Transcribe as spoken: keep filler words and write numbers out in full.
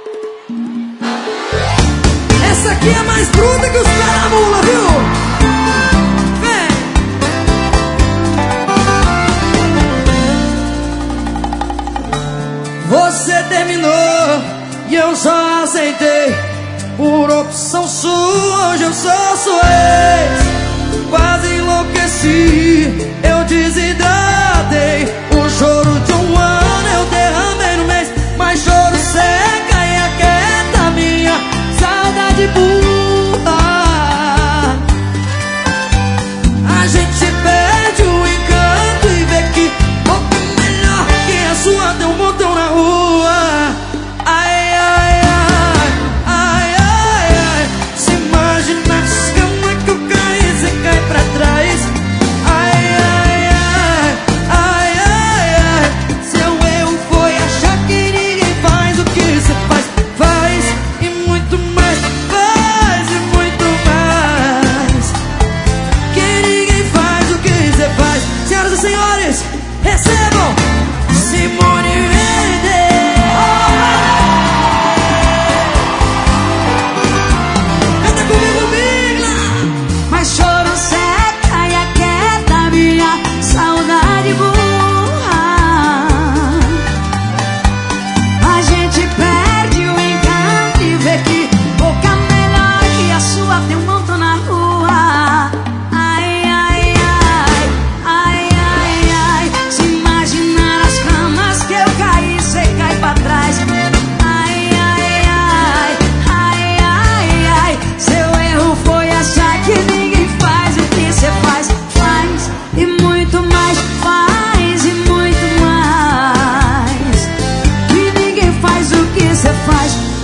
Essa aqui é mais bruta que os pés da mula, viu? Vem! Você terminou e eu só aceitei. Por opção sua, hoje eu sou sua ex. Quase enlouqueci, eu desidratei. O choro de um ano eu derramei no mês. Mas choro seca e aquieta minha saudade burra. A gente perde o encanto e vê que boca melhor que a sua deu um montão na rua. Ai, ai, ai, ai, ai, ai. Se imagina como é que eu caí, você cai pra trás. Ai, ai, ai, ai, ai, ai. Seu erro foi achar que ninguém faz o que você faz. Faz e muito mais, faz e muito mais. Que ninguém faz o que você faz. Senhoras e senhores, recebam Simone Mendes. Canta comigo, Migla. Mas choro seca e aquieta minha saudade burra. A gente perde o encanto e vê que boca melhor que a sua tem um montão na rua. Ai, ai, ai, ai, ai, ai. Se imaginar as camas que eu caí, cê cai pra trás. Ai, ai, ai, ai, ai, ai. Seu erro foi achar que ninguém faz o que cê faz. Faz e muito mais, faz e muito mais. Que ninguém faz o que cê faz.